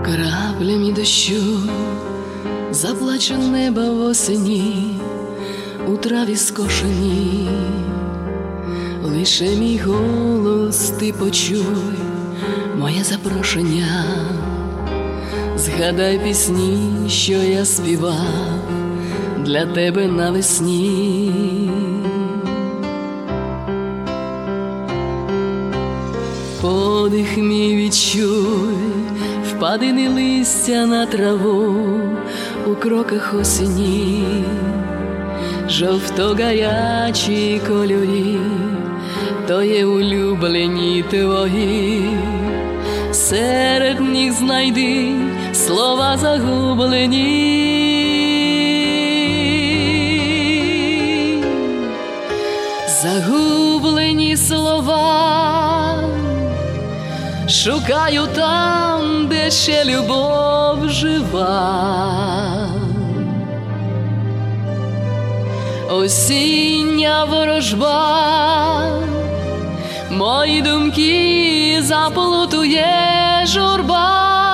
Краплями дощу заплаче небо в осені, у траві скошені. Лише мій голос ти почуй, моє запрошення. Згадай пісні, що я співав для тебе навесні. Подих мій відчуй, впадини листя на траву у кроках осені. Жовто-гарячі кольорі, то є улюблені твої. Серед них знайди слова загублені. Загублені слова шукаю там, де ще любов жива. Осіння ворожба мої думки заплутує журба.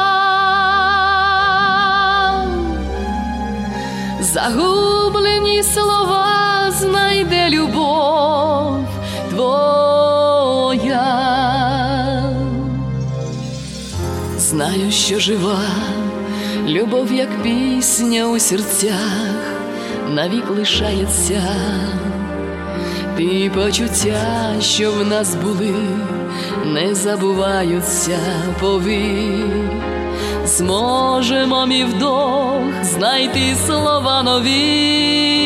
Загублені слова знайде любов твоя. Знаю, що жива любов, як пісня у серцях, навік лишається. Ті почуття, що в нас були, не забуваються повік. Зможемо мій вдох знайти слова нові.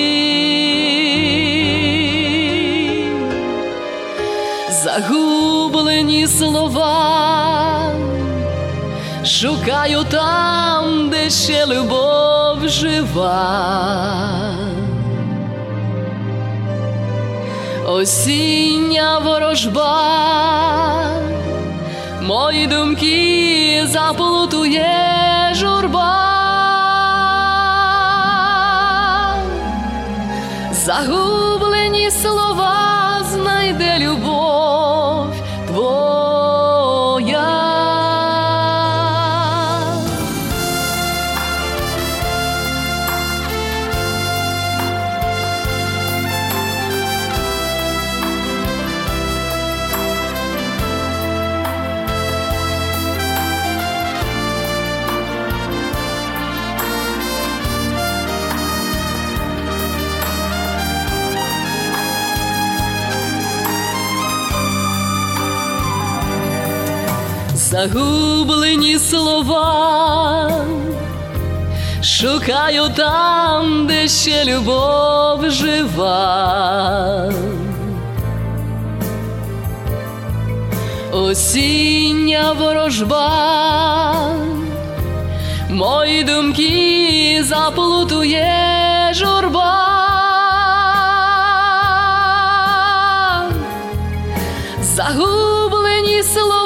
Загублені слова шукаю там, де ще любов жива. Осіння ворожба мої думки заплутує журба. Загублені слова знайде любов твоя. Загублені слова шукаю там, де ще любов жива. Осіння ворожба мої думки заплутує журба. Загублені слова